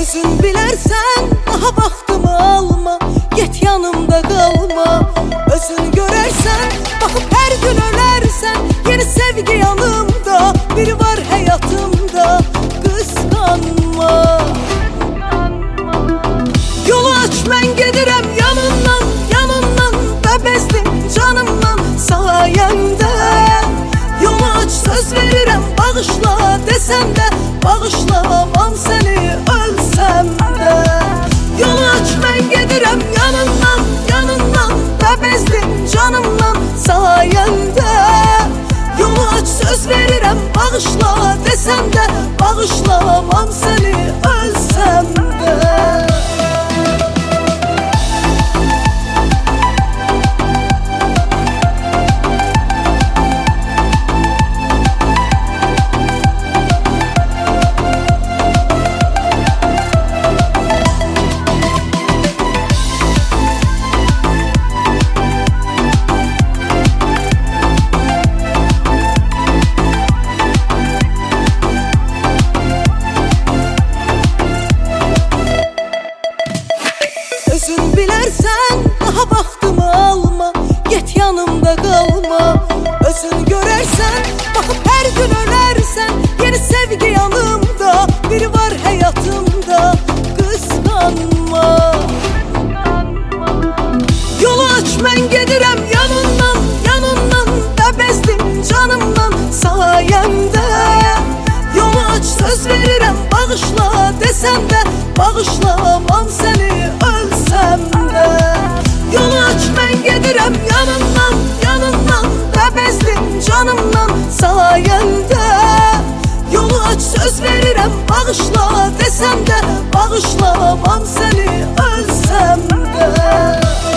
Özün bilərsən, daha vaxtımı alma, get yanımda qalma. Özün görərsən, baxıb hər gün ölərsən, yeni sevgi yanımda, biri var həyatımda, qısqanma. Yolu aç, mən gedirəm yanından, yanından, bəbəzdim canımdan sayəndə. Yolu aç, söz verirəm, bağışla desəm də, bağışlamam səni ölsəm də. Yolu aç, mən gedirəm yanından, yanından, bəbəzdim canımdan sayəndə. Yolu aç, söz verirəm, bağışla desəm də, bağışlamam səni ölsəm də. Özün bilərsən, daha vaxtımı alma, get yanımda qalma. Özün görərsən, baxıb hər gün ölərsən, yeni sevgi yanımda, biri var həyatımda, qısqanma. Yolu aç, mən gedirəm yanından, yanından, bəbəzdim canımdan sayəndə. Yolu aç, söz verirəm, bağışla desəm də, bağışlamam səni ölsəm də. Yolu aç, mən gedirəm yanından, yanından, bəbəzdim canımdan sayəndə. Yolu aç, söz verirəm, bağışla desəm də, bağışlamam səni ölsəm də.